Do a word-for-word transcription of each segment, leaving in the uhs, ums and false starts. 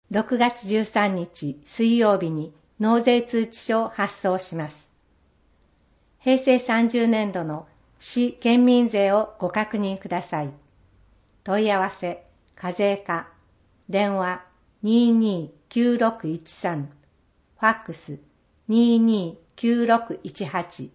ろくがつじゅうさんにち水曜日に納税通知書を発送します。へいせいさんじゅうねんどの市県民税をご確認ください。問い合わせ、課税課、電話 にーにーきゅうろくいちさん、ファックス にーにーきゅうろくいちはち。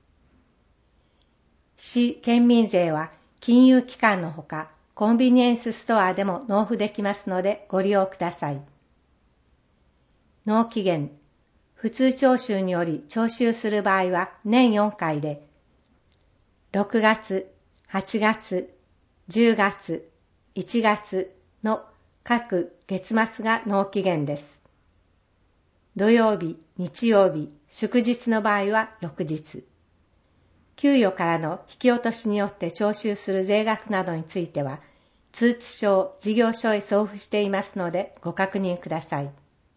市県民税は金融機関のほかコンビニエンスストアでも納付できますのでご利用ください。納期限、普通徴収により徴収する場合は年よんかいで、ろくがつ、はちがつ、じゅうがつ、いちがつの各月末が納期限です。土曜日、日曜日、祝日の場合は翌日。給与からの引き落としによって徴収する税額などについては、通知書を事業所へ送付していますのでご確認ください。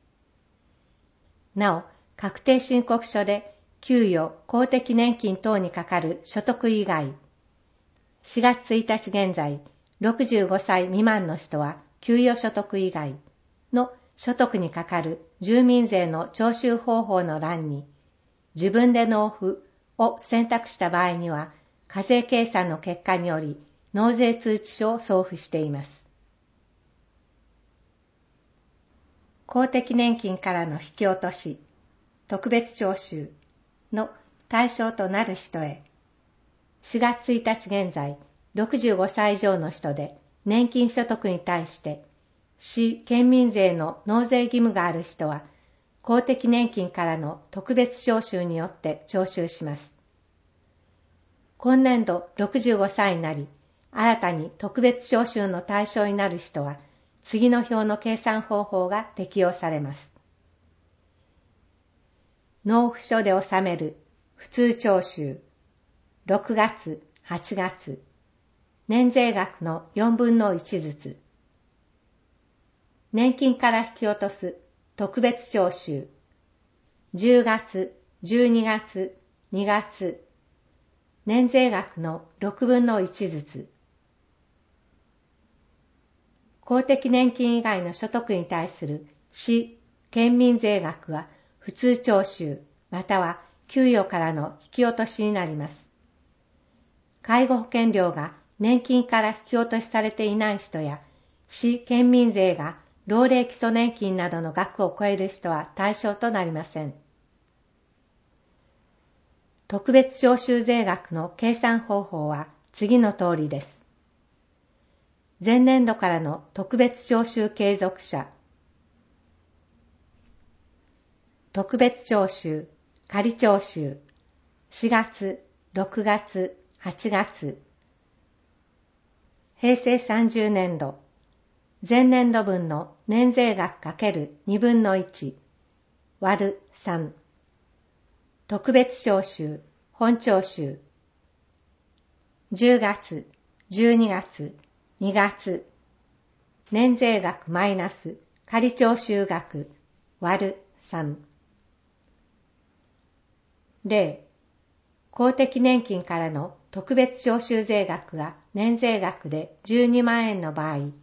なお、確定申告書で給与、公的年金等にかかる所得以外、しがつついたち現在、ろくじゅうごさい未満の人は給与所得以外の所得にかかる住民税の徴収方法の欄に、自分で納付を選択した場合には、課税計算の結果により納税通知書を送付しています。公的年金からの引き落とし、特別徴収の対象となる人へ、しがつついたち現在、ろくじゅうごさい以上の人で年金所得に対して市県民税の納税義務がある人は、公的年金からの特別徴収によって徴収します。今年度ろくじゅうごさいになり、新たに特別徴収の対象になる人は、次の表の計算方法が適用されます。納付書で納める普通徴収、ろくがつ、はちがつ、年税額のよんぶんのいちずつ。年金から引き落とす特別徴収、じゅうがつ、じゅうにがつ、にがつ、年税額のろくぶんのいちずつ。公的年金以外の所得に対する市県民税額は普通徴収または給与からの引き落としになります。介護保険料が年金から引き落としされていない人や市県民税が老齢基礎年金などの額を超える人は対象となりません。特別徴収税額の計算方法は次の通りです。前年度からの特別徴収継続者、特別徴収、仮徴収、しがつ、ろくがつ、はちがつ、へいせいさんじゅうねんど、前年度分の年税額かけるにぶんのいち割るさん、特別徴収、本徴収、じゅうがつ、じゅうにがつ、にがつ、年税額マイナス仮徴収額割るさん。例、公的年金からの特別徴収税額が年税額でじゅうにまんえんの場合、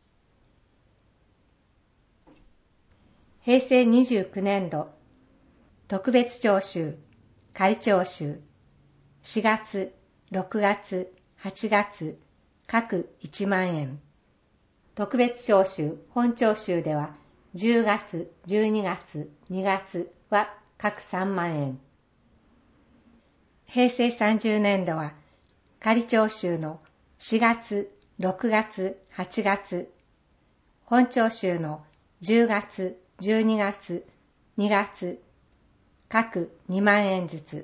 へいせいにじゅうきゅうねんど、特別徴収、仮徴収、しがつ、ろくがつ、はちがつ、各いちまんえん。特別徴収、本徴収では、じゅうがつ、じゅうにがつ、にがつは各さんまんえん。へいせいさんじゅうねんどは、仮徴収のしがつ、ろくがつ、はちがつ、本徴収のじゅうがつ、じゅうにがつ、にがつ、各にまんえんずつ。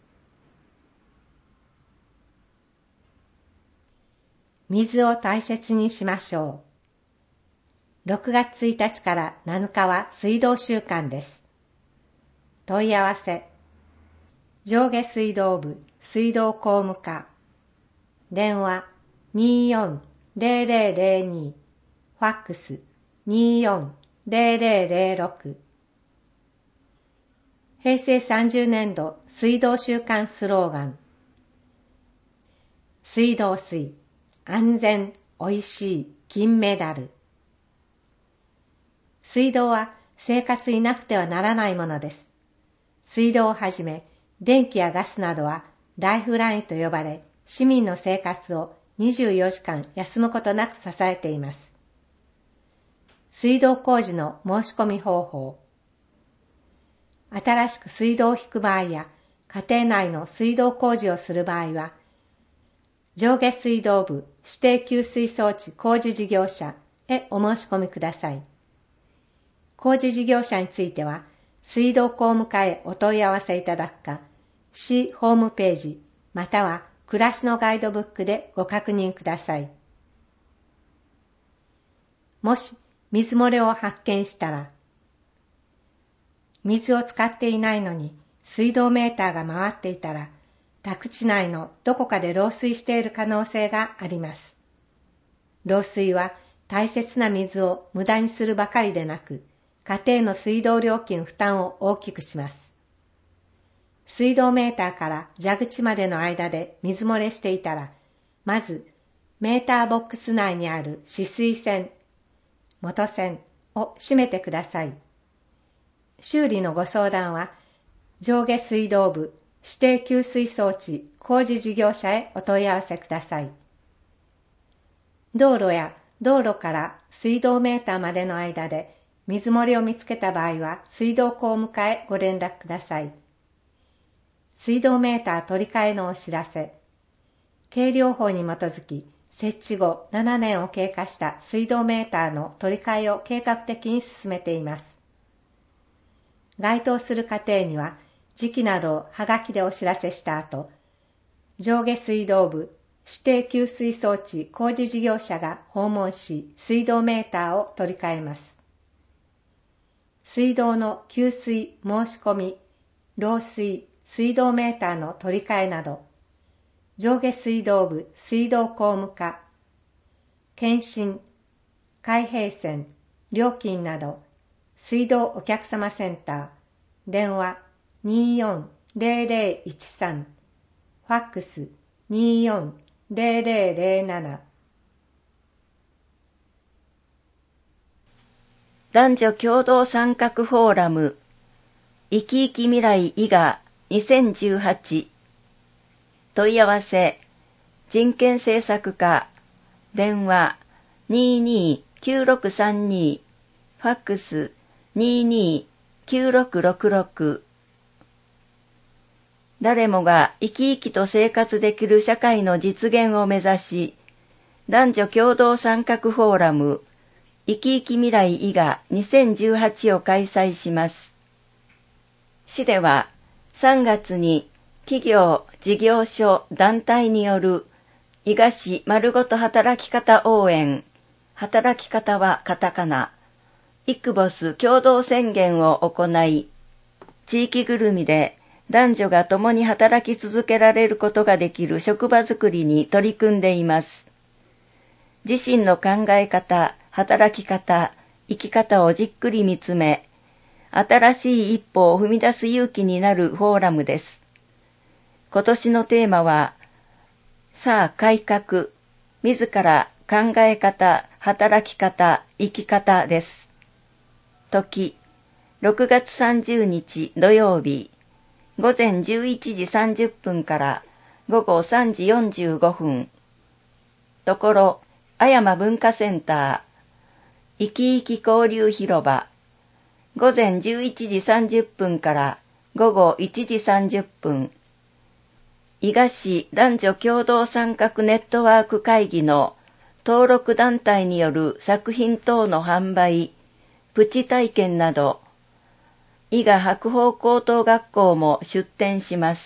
水を大切にしましょう。ろくがつついたちからなのかは水道週間です。問い合わせ。上下水道部水道工務課。電話 にーよんぜろぜろぜろに。ファックス にーよんぜろぜろぜろろく。へいせいさんじゅうねんど水道週間スローガン。水道水、安全、おいしい、金メダル。 水道は生活になくてはならないものです。水道をはじめ、電気やガスなどはライフラインと呼ばれ、市民の生活をにじゅうよじかん休むことなく支えています。水道工事の申し込み方法。新しく水道を引く場合や、家庭内の水道工事をする場合は、上下水道部指定給水装置工事事業者へお申し込みください。工事事業者については、水道工務課へお問い合わせいただくか、市ホームページまたは暮らしのガイドブックでご確認ください。もし水漏れを発見したら、水を使っていないのに水道メーターが回っていたら、宅地内のどこかで漏水している可能性があります。漏水は大切な水を無駄にするばかりでなく、家庭の水道料金負担を大きくします。水道メーターから蛇口までの間で水漏れしていたら、まずメーターボックス内にある止水栓、元栓を閉めてください。修理のご相談は、上下水道部指定給水装置工事事業者へお問い合わせください。道路や道路から水道メーターまでの間で水漏れを見つけた場合は、水道工務課へご連絡ください。水道メーター取り替えのお知らせ。計量法に基づき、設置後ななねんを経過した水道メーターの取り替えを計画的に進めています。該当する家庭には、時期などをはがきでお知らせした後、上下水道部指定給水装置工事事業者が訪問し、水道メーターを取り替えます。水道の給水申し込み、漏水、水道メーターの取り替えなど、上下水道部水道工務課、検診、開閉栓、料金など、水道お客様センター、電話 にーよんゼロゼロいちさん、ファックス にーよんゼロゼロゼロなな。 男女共同参画フォーラム生き生き未来伊賀にせんじゅうはち。問い合わせ人権政策課、電話 にーにーきゅうろくさんに、ファックス にーにーきゅうろくろくろく。誰もが生き生きと生活できる社会の実現を目指し、男女共同参画フォーラム生き生き未来伊賀にせんじゅうはちを開催します。市ではさんがつに企業、事業所、団体による伊賀市まるごと働き方応援、働き方はカタカナ、イクボス共同宣言を行い、地域ぐるみで男女が共に働き続けられることができる職場づくりに取り組んでいます。自身の考え方、働き方、生き方をじっくり見つめ、新しい一歩を踏み出す勇気になるフォーラムです。今年のテーマは、さあ改革、自ら考え方、働き方、生き方です。時、ろくがつさんじゅうにち土曜日、ごぜんじゅういちじさんじゅっぷんからごごさんじよんじゅうごふん。ところ、あやま文化センター、生き生き交流広場、ごぜんじゅういちじさんじゅっぷんからごごいちじさんじゅっぷん。伊賀市男女共同参画ネットワーク会議の登録団体による作品等の販売、プチ体験など、伊賀白鳳高等学校も出展します。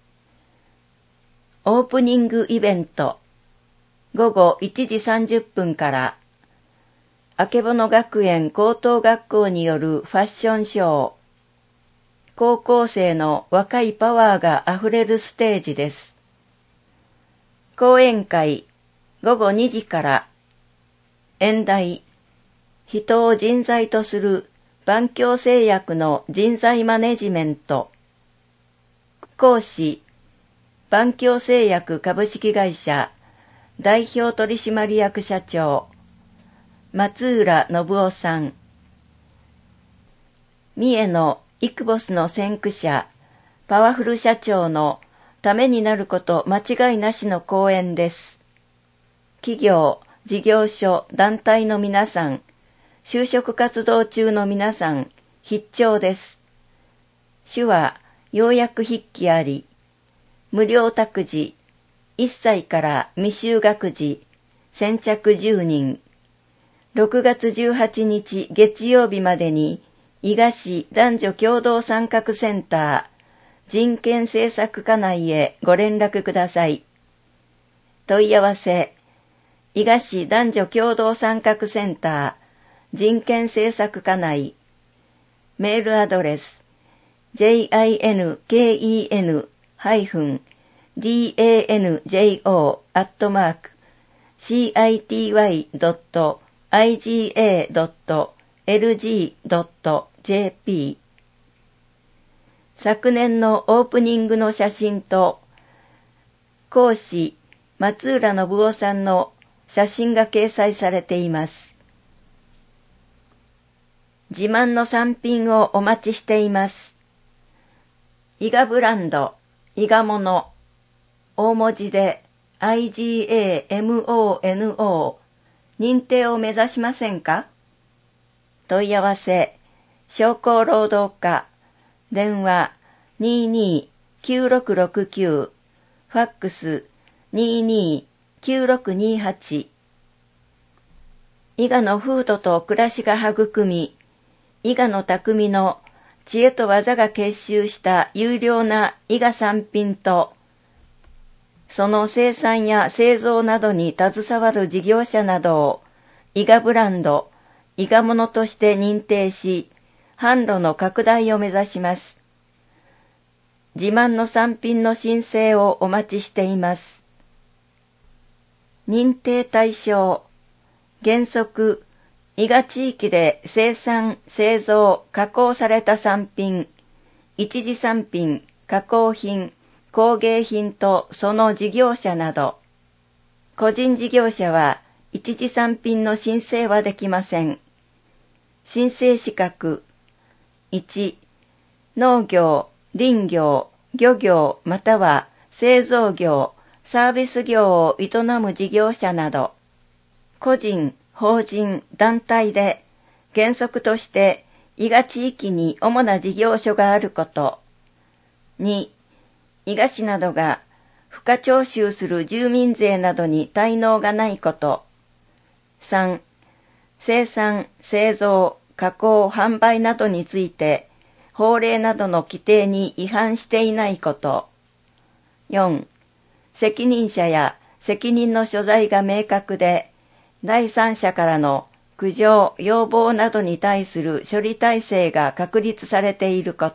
オープニングイベント、ごごいちじさんじゅっぷんから、あけぼの学園高等学校によるファッションショー、高校生の若いパワーがあふれるステージです。講演会、ごごにじから、演題、人を人材とする万協製薬の人材マネジメント。講師、万協製薬株式会社代表取締役社長、松浦信夫さん。 三重のイクボスの先駆者、パワフル社長のためになること間違いなしの講演です。企業、事業所、団体の皆さん、就職活動中の皆さん、必聴です。主は要約筆記あり、無料託児、いっさいから未就学児、先着じゅうにん、ろくがつじゅうはちにち月曜日までに、伊賀市男女共同参画センター、人権政策課内へご連絡ください。問い合わせ、伊賀市男女共同参画センター、人権政策課内、メールアドレス、ジェイアイエヌケーイーエヌ ハイフン ディーエーエヌジェイオー アットマーク シーアイティーワイ ドット アイジーエー ドット エルジー ドット ジェーピー 昨年のオープニングの写真と講師松浦信夫さんの写真が掲載されています。自慢の産品をお待ちしています。伊賀ブランド、伊賀もの、大文字で アイジーエーエムオーエヌオー 認定を目指しませんか？問い合わせ、商工労働課、電話 にーにーきゅうろくろくきゅう、ファックス にーにーきゅうろくにーはち。伊賀の風土と暮らしが育み、伊賀の匠の知恵と技が結集した優良な伊賀産品と、その生産や製造などに携わる事業者などを伊賀ブランド、伊賀ものとして認定し、販路の拡大を目指します。自慢の産品の申請をお待ちしています。認定対象、原則、伊賀地域で生産、製造、加工された産品、一次産品、加工品、工芸品とその事業者など、個人事業者は一次産品の申請はできません。申請資格、いち、農業、林業、漁業または製造業、サービス業を営む事業者など、個人、法人、団体で原則として伊賀地域に主な事業所があること。に、伊賀市などが付加徴収する住民税などに滞納がないこと。さん、生産、製造、加工、販売などについて法令などの規定に違反していないこと。よん、責任者や責任の所在が明確で、第三者からの苦情、要望などに対する処理体制が確立されていること。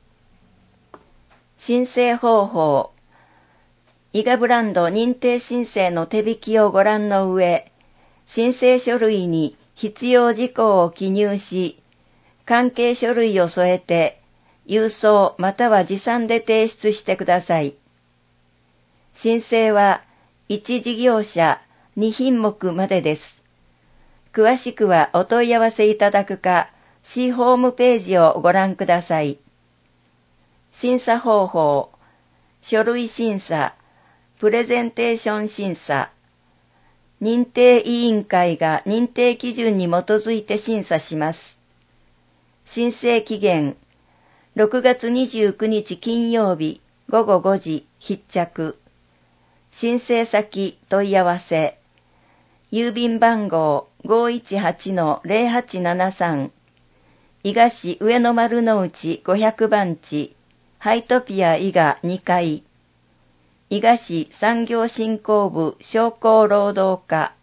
申請方法。伊賀ブランド認定申請の手引きをご覧の上、申請書類に必要事項を記入し、関係書類を添えて、郵送または持参で提出してください。申請はいち事業者に品目までです。詳しくはお問い合わせいただくか、市ホームページをご覧ください。審査方法、書類審査、プレゼンテーション審査、認定委員会が認定基準に基づいて審査します。申請期限、ろくがつにじゅうくにち金曜日ごごごじ必着。申請先問い合わせ、郵便番号 ごーいちはちのゼロはちななさん、伊賀市上野丸の内ごひゃくばんち、ハイトピア伊賀にかい、伊賀市産業振興部商工労働課